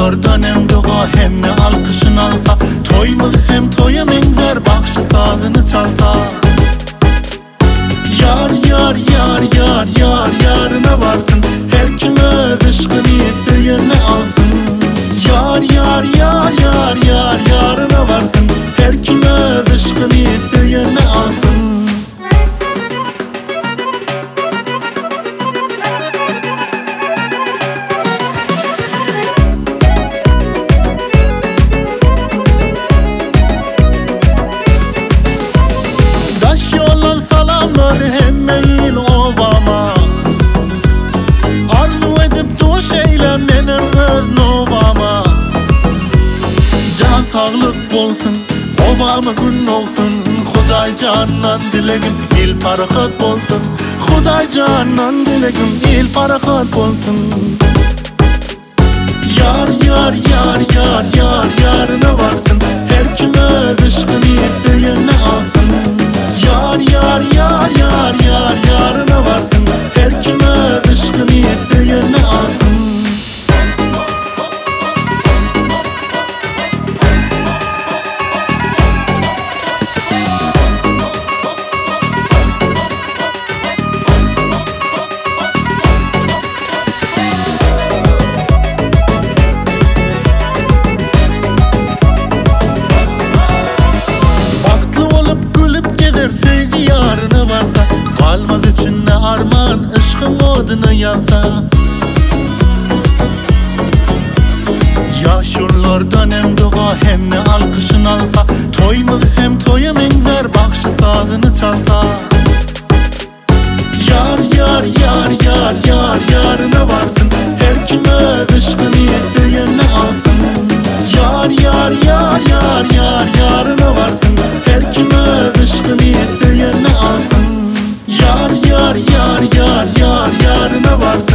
Yaşurlardan hem dua hem ne alkışın alsa, toymaz hem toya menzer bakşı sazını çalsa. Yar yar yar yar yar yarına varsın, her kim öz ışkını sevene alsın. Yar yar yar yar yar yarına varsın, her kim öz ışkını sevene alsın. Taş yolun salamlar hemmeyin ovama, arzu edip duş eylem benim öz novama. Can sağlık bolsun, ovama gün olsun, Huday candan dilegim il barakat bolsun. Huday candan dilegim il barakat bolsun. Yar yar yar yar yar yarına varsın, her kim öz ışkını sevene alsın. Yar yar yar yar yar yarına varsın, her kim öz ışkını sevene alsın. Sevgi yarına varsa, kalmaz içinde armağan, ışkın oduna yansa. Yaşurlardan hem dua hem ne alkışın alsa, toymaz hem toya menzer bakşı sazını çalsa. Yar yar yar yar yar yarına varsın, her kim öz ışkını sevene alsın. Yar yar yar yar yar yarına varsın, her kim öz ışkını sevene alsın. Yar yar yar yar yar yarına varsın.